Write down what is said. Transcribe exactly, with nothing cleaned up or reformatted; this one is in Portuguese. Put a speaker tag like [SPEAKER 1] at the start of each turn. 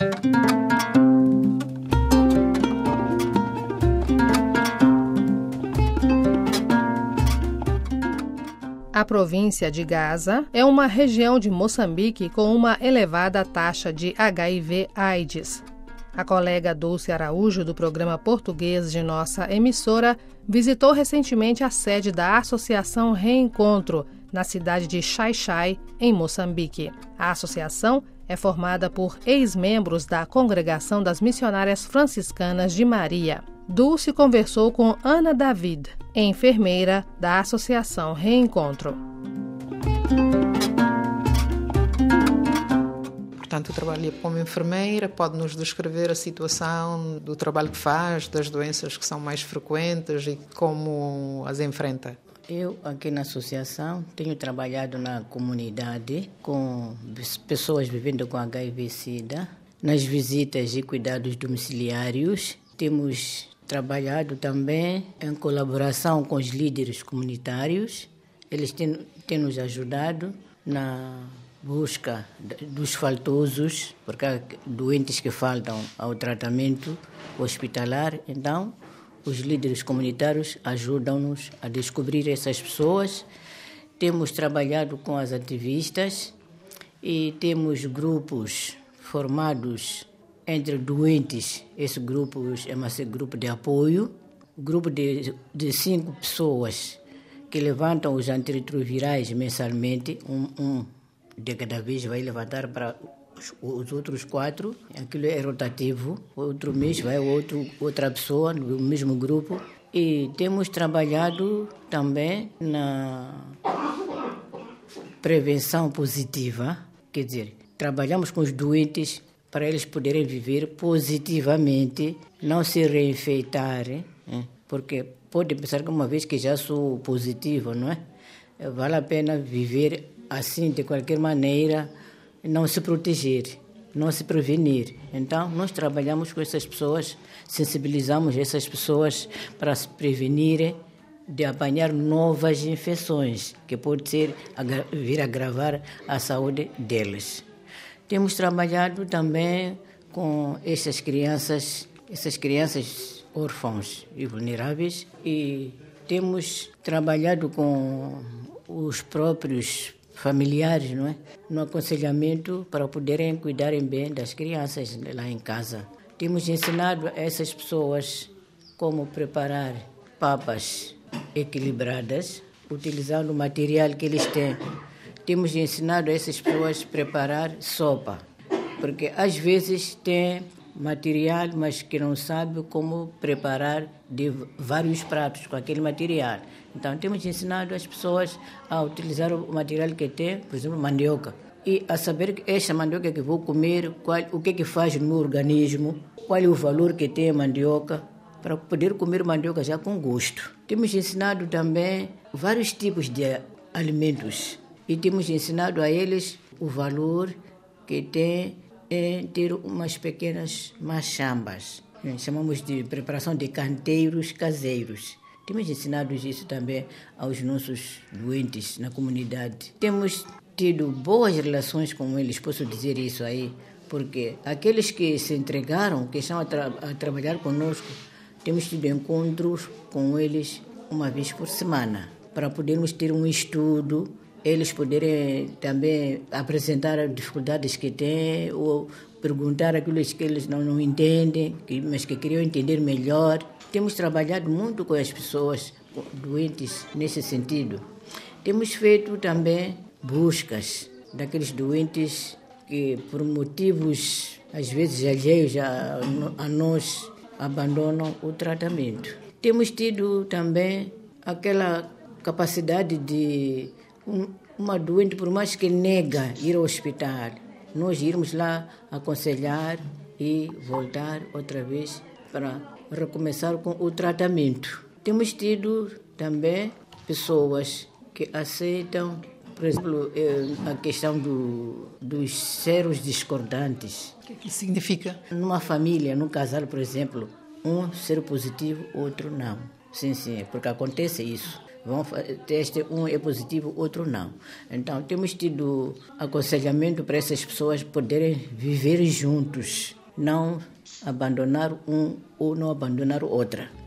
[SPEAKER 1] A província de Gaza é uma região de Moçambique com uma elevada taxa de H I V/AIDS. A colega Dulce Araújo, do programa português de nossa emissora, visitou recentemente a sede da Associação Reencontro, na cidade de Xai-Xai, em Moçambique. A associação é formada por ex-membros da Congregação das Missionárias Franciscanas de Maria. Dulce conversou com Ana David, enfermeira da Associação Reencontro.
[SPEAKER 2] Portanto, trabalha como enfermeira, pode nos descrever a situação do trabalho que faz, das doenças que são mais frequentes e como as enfrenta.
[SPEAKER 3] Eu, aqui na associação, tenho trabalhado na comunidade com pessoas vivendo com H I V/Sida, nas visitas e cuidados domiciliários. Temos trabalhado também em colaboração com os líderes comunitários. Eles têm, têm nos ajudado na busca dos faltosos, porque há doentes que faltam ao tratamento hospitalar. Então, os líderes comunitários ajudam-nos a descobrir essas pessoas. Temos trabalhado com as ativistas e temos grupos formados entre doentes. Esse grupo chama-se grupo de apoio, grupo de, de cinco pessoas que levantam os antirretrovirais mensalmente. Um, um de cada vez vai levantar para os, os outros quatro. Aquilo é rotativo. Outro mês vai outro, outra pessoa no mesmo grupo. E temos trabalhado também na prevenção positiva. Quer dizer, trabalhamos com os doentes para eles poderem viver positivamente, não se reinfeitarem, né? Porque pode pensar que uma vez que já sou positivo, não é? Vale a pena viver assim, de qualquer maneira, não se proteger, não se prevenir. Então, nós trabalhamos com essas pessoas, sensibilizamos essas pessoas para se prevenirem de apanhar novas infecções, que pode ser, vir a agravar a saúde deles. Temos trabalhado também com essas crianças, essas crianças órfãos e vulneráveis, e temos trabalhado com os próprios familiares, não é? No aconselhamento para poderem cuidarem bem das crianças lá em casa. Temos ensinado a essas pessoas como preparar papas equilibradas, utilizando o material que eles têm. Temos ensinado a essas pessoas a preparar sopa, porque às vezes tem material, mas que não sabe como preparar de vários pratos com aquele material. Então, temos ensinado as pessoas a utilizar o material que tem, por exemplo, mandioca, e a saber que esta mandioca que vou comer, qual, o que é que faz no meu organismo, qual é o valor que tem a mandioca, para poder comer mandioca já com gosto. Temos ensinado também vários tipos de alimentos e temos ensinado a eles o valor que tem em ter umas pequenas machambas. Chamamos de preparação de canteiros caseiros. Temos ensinado isso também aos nossos doentes na comunidade. Temos tido boas relações com eles, posso dizer isso aí, porque aqueles que se entregaram, que estão a, tra- a trabalhar conosco, temos tido encontros com eles uma vez por semana, para podermos ter um estudo, eles poderem também apresentar as dificuldades que têm ou perguntar aquilo que eles não, não entendem, mas que queriam entender melhor. Temos trabalhado muito com as pessoas doentes nesse sentido. Temos feito também buscas daqueles doentes que, por motivos, às vezes, alheios a, a nós, abandonam o tratamento. Temos tido também aquela capacidade de um, uma doente, por mais que nega ir ao hospital, nós irmos lá aconselhar e voltar outra vez para recomeçar com o tratamento. Temos tido também pessoas que aceitam, por exemplo, a questão do, dos seros discordantes.
[SPEAKER 2] O que é que isso significa?
[SPEAKER 3] Numa família, num casal, por exemplo, um ser positivo, outro não. Sim, sim, porque acontece isso. vão fazer teste, um é positivo, outro não. Então, temos tido aconselhamento para essas pessoas poderem viver juntos, não abandonar um ou não abandonar outra.